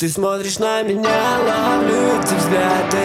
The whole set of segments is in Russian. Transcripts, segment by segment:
Ты смотришь на меня, ловлю эти взгляды.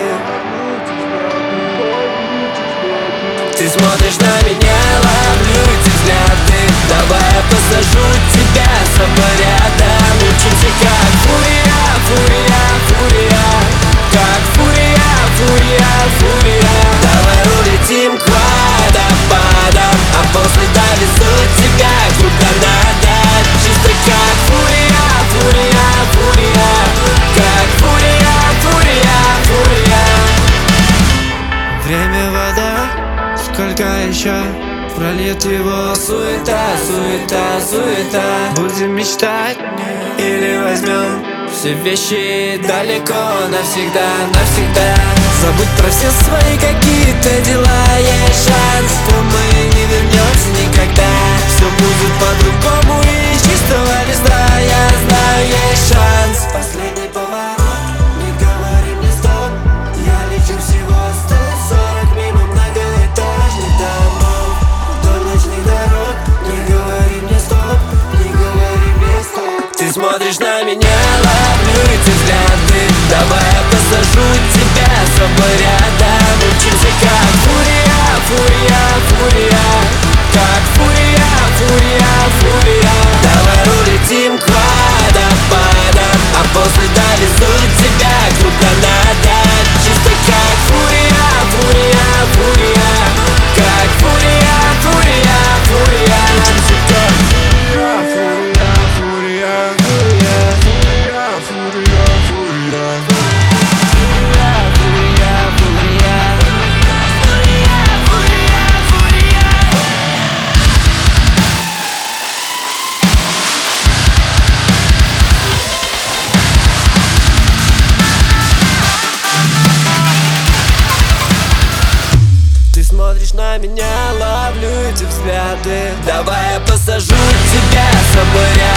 Ты смотришь на меня, ловлю эти взгляды. Давай я посажу тебя с собой рядом. Учимся как фурия, фурия, фурия. Как фурия, фурия, фурия. Давай улетим к водопадам, а после довезу тебя куда надо. Чисто как фурия, фурия, фурия. Как фурия, фурия, фурия. Время, вода, сколько еще прольет его суета, суета, суета. Будем мечтать или возьмем все вещи далеко навсегда, навсегда. Забудь про все свои какие-то дела. Есть шанс, что мы не вернемся никогда. Все будет по-другому и из чистого листа. Я знаю, есть шанс. Последний поворот, не говори мне стоп. Я лечу всего 140 мимо многоэтажных домов. Вдоль ночных дорог, не говори мне стоп, не говори мне стоп. Ты смотришь на меня, ловлю эти взгляды. Давай я посажу тебя с собой рядом. Учимся как фурия, фурия, фурия. Как фурия, фурия, фурия. Давай улетим к водопадам, а после довезу тебя куда надо. Чисто как фурия, фурия, фурия. Как фурия, фурия, фурия. Учимся как фурия, фурия, фурия, фурия, фурия, фурия, фурия. Ты смотришь на меня, ловлю эти взгляды. Давай я посажу тебя с собой рядом.